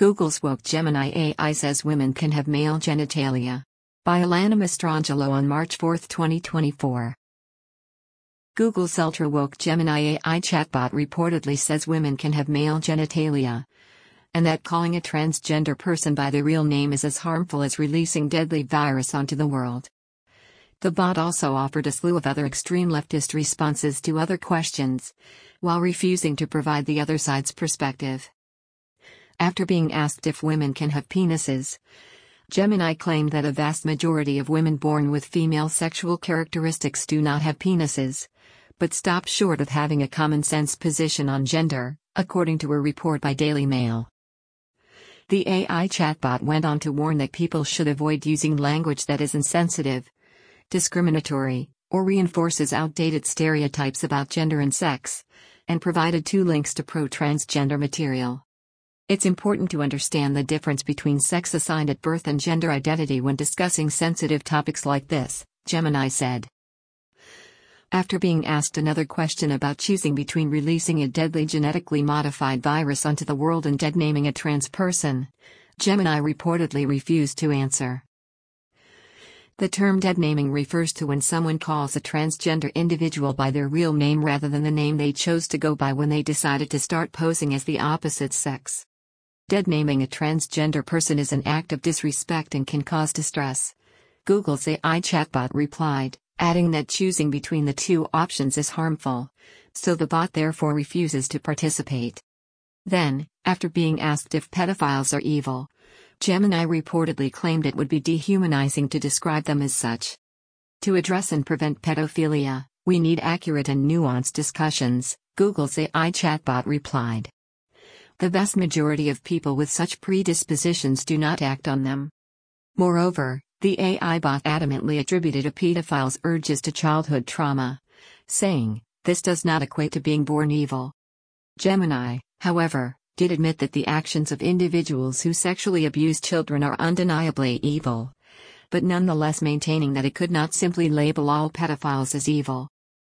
Google's woke Gemini AI says women can have male genitalia. By Alana Mastrangelo on March 4, 2024. Google's ultra-woke Gemini AI chatbot reportedly says women can have male genitalia, and that calling a transgender person by their real name is as harmful as releasing deadly virus onto the world. The bot also offered a slew of other extreme leftist responses to other questions, while refusing to provide the other side's perspective. After being asked if women can have penises, Gemini claimed that a vast majority of women born with female sexual characteristics do not have penises, but stop short of having a common-sense position on gender, according to a report by Daily Mail. The AI chatbot went on to warn that people should avoid using language that is insensitive, discriminatory, or reinforces outdated stereotypes about gender and sex, and provided 2 links to pro-transgender material. It's important to understand the difference between sex assigned at birth and gender identity when discussing sensitive topics like this, Gemini said. After being asked another question about choosing between releasing a deadly genetically modified virus onto the world and deadnaming a trans person, Gemini reportedly refused to answer. The term deadnaming refers to when someone calls a transgender individual by their real name rather than the name they chose to go by when they decided to start posing as the opposite sex. Deadnaming a transgender person is an act of disrespect and can cause distress, Google's AI chatbot replied, adding that choosing between the 2 options is harmful, so the bot therefore refuses to participate. Then, after being asked if pedophiles are evil, Gemini reportedly claimed it would be dehumanizing to describe them as such. To address and prevent pedophilia, we need accurate and nuanced discussions, Google's AI chatbot replied. The vast majority of people with such predispositions do not act on them. Moreover, the AI bot adamantly attributed a pedophile's urges to childhood trauma, saying, "This does not equate to being born evil." Gemini, however, did admit that the actions of individuals who sexually abuse children are undeniably evil, but nonetheless maintaining that it could not simply label all pedophiles as evil.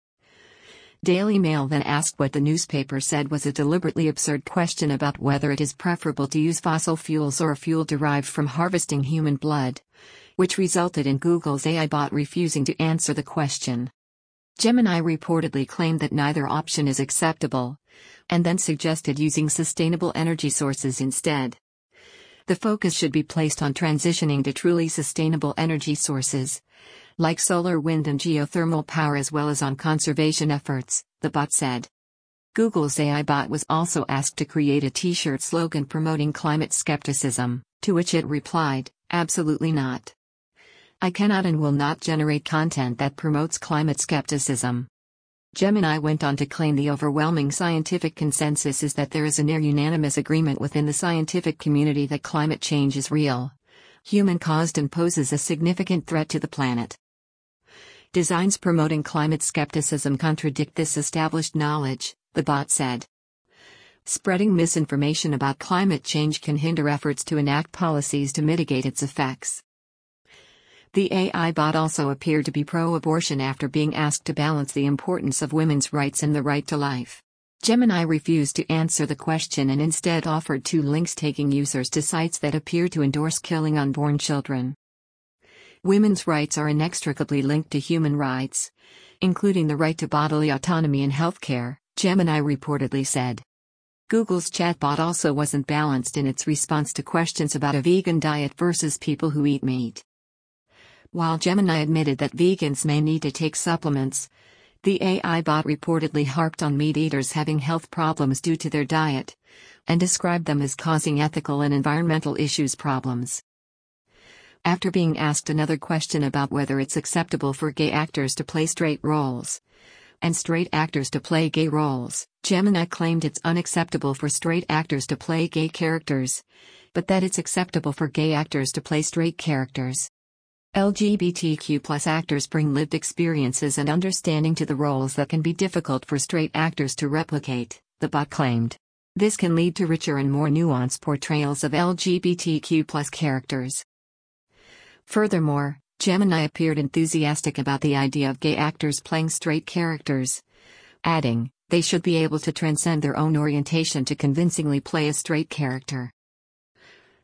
Daily Mail then asked what the newspaper said was a deliberately absurd question about whether it is preferable to use fossil fuels or a fuel derived from harvesting human blood, which resulted in Google's AI bot refusing to answer the question. Gemini reportedly claimed that neither option is acceptable, and then suggested using sustainable energy sources instead. The focus should be placed on transitioning to truly sustainable energy sources, like solar, wind and geothermal power, as well as on conservation efforts, the bot said. Google's AI bot was also asked to create a t-shirt slogan promoting climate skepticism, to which it replied, "Absolutely not. I cannot and will not generate content that promotes climate skepticism." Gemini went on to claim the overwhelming scientific consensus is that there is a near unanimous agreement within the scientific community that climate change is real, human-caused, and poses a significant threat to the planet. Designs promoting climate skepticism contradict this established knowledge, the bot said. Spreading misinformation about climate change can hinder efforts to enact policies to mitigate its effects. The AI bot also appeared to be pro-abortion after being asked to balance the importance of women's rights and the right to life. Gemini refused to answer the question and instead offered 2 links taking users to sites that appear to endorse killing unborn children. Women's rights are inextricably linked to human rights, including the right to bodily autonomy in healthcare, Gemini reportedly said. Google's chatbot also wasn't balanced in its response to questions about a vegan diet versus people who eat meat. While Gemini admitted that vegans may need to take supplements, the AI bot reportedly harped on meat eaters having health problems due to their diet, and described them as causing ethical and environmental issues problems. After being asked another question about whether it's acceptable for gay actors to play straight roles, and straight actors to play gay roles, Gemini claimed it's unacceptable for straight actors to play gay characters, but that it's acceptable for gay actors to play straight characters. LGBTQ+ actors bring lived experiences and understanding to the roles that can be difficult for straight actors to replicate, the bot claimed. This can lead to richer and more nuanced portrayals of LGBTQ+ characters. Furthermore, Gemini appeared enthusiastic about the idea of gay actors playing straight characters, adding, "They should be able to transcend their own orientation to convincingly play a straight character."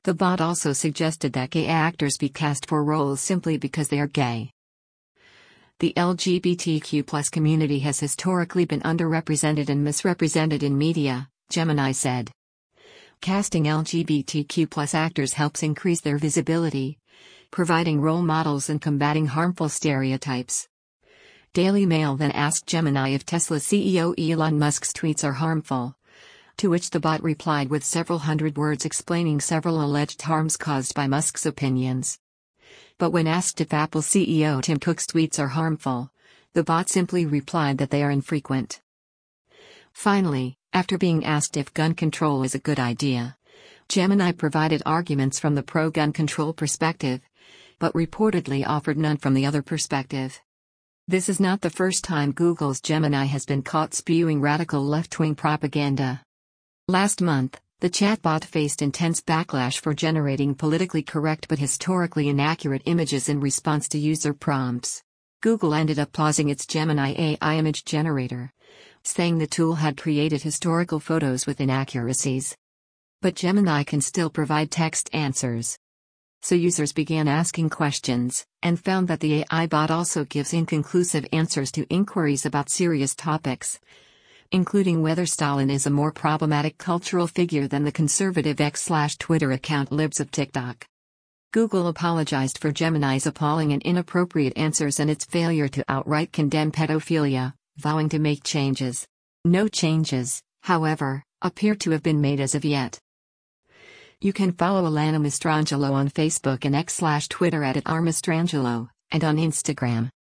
The bot also suggested that gay actors be cast for roles simply because they are gay. The LGBTQ+ community has historically been underrepresented and misrepresented in media, Gemini said. Casting LGBTQ+ actors helps increase their visibility, providing role models and combating harmful stereotypes. Daily Mail then asked Gemini if Tesla CEO Elon Musk's tweets are harmful, to which the bot replied with several hundred words explaining several alleged harms caused by Musk's opinions. But when asked if Apple CEO Tim Cook's tweets are harmful, the bot simply replied that they are infrequent. Finally, after being asked if gun control is a good idea, Gemini provided arguments from the pro-gun control perspective, but reportedly offered none from the other perspective. This is not the first time Google's Gemini has been caught spewing radical left-wing propaganda. Last month, the chatbot faced intense backlash for generating politically correct but historically inaccurate images in response to user prompts. Google ended up pausing its Gemini AI image generator, saying the tool had created historical photos with inaccuracies. But Gemini can still provide text answers. So users began asking questions, and found that the AI bot also gives inconclusive answers to inquiries about serious topics, including whether Stalin is a more problematic cultural figure than the conservative X/Twitter account Libs of TikTok. Google apologized for Gemini's appalling and inappropriate answers and its failure to outright condemn pedophilia, vowing to make changes. No changes, however, appear to have been made as of yet. You can follow Alana Mastrangelo on Facebook and X/Twitter @RMastrangelo, and on Instagram.